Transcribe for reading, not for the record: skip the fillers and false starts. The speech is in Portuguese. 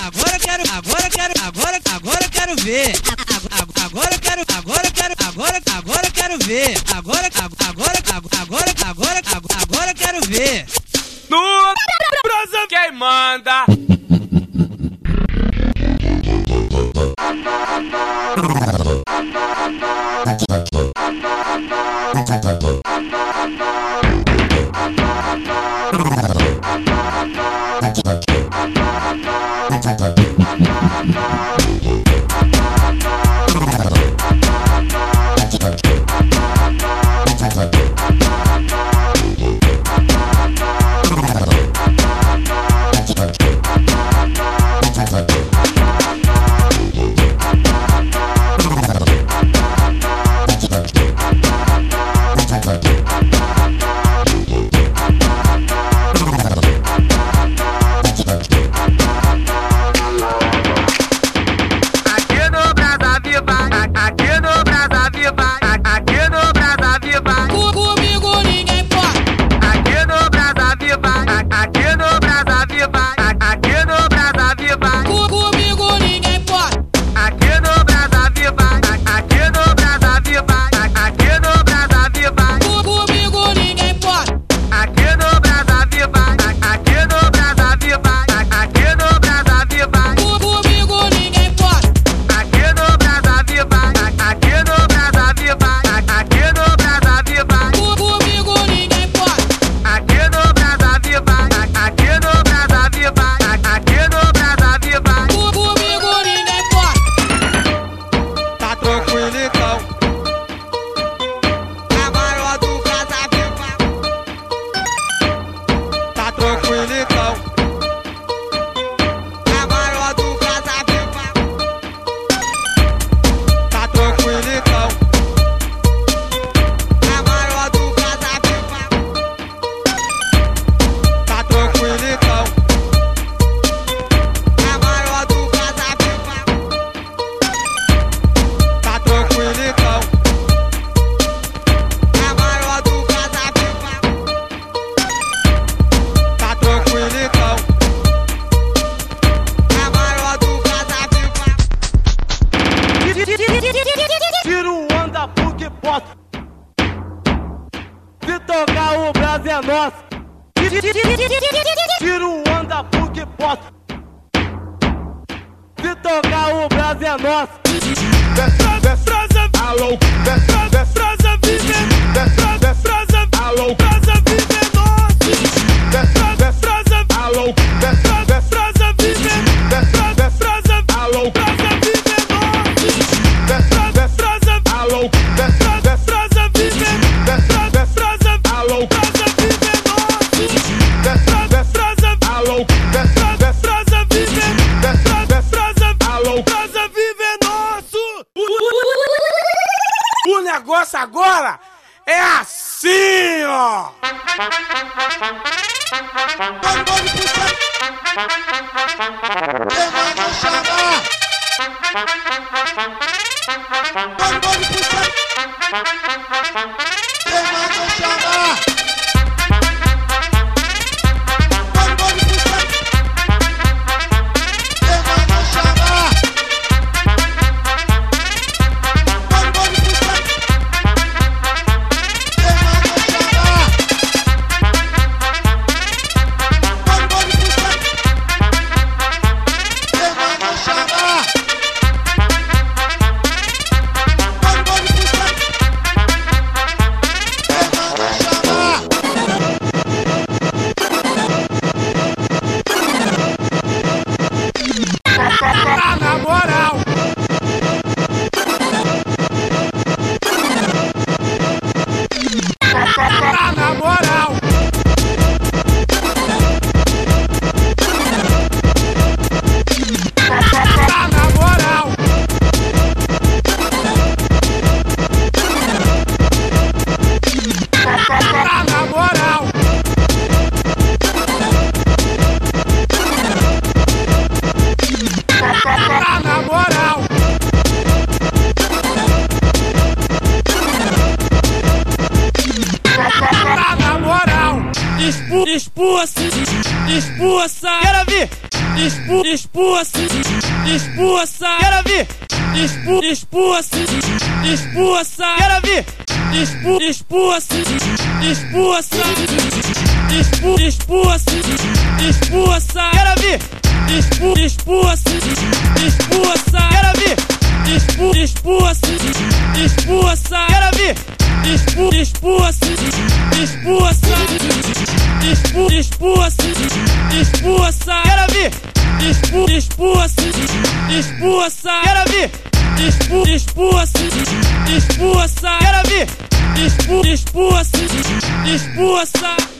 quero ver. Agora quero ver. Agora quero ver. No Brasa quem manda. Se tocar o Brasil é nosso. Tiro onda porque posso. Se tocar o Brasil é nosso. Alô, Brasa vive. Brasa, alô, Brasa vive nosso. Brasa, alô, Brasa vive. Brasa, alô, Brasa vive nosso. Brasa, alô, Brasa vive. Brasa, alô, Brasa vive nosso. Brasa, alô, Brasa vive. Brasa, alô, Brasa vive nosso. O negócio agora é assim, ó. Na moral. Na moral. Na moral. Na moral. Na moral. Na moral. Expulsa. Quero ver. Expulsa. expulsa, quero ver, expulsa, quero ver, expulsa, quero ver, expulsa, quero ver, expulsa, quero ver, expulsa, quero ver, expulsa, quero ver, expulsa, quero ver, expulsa.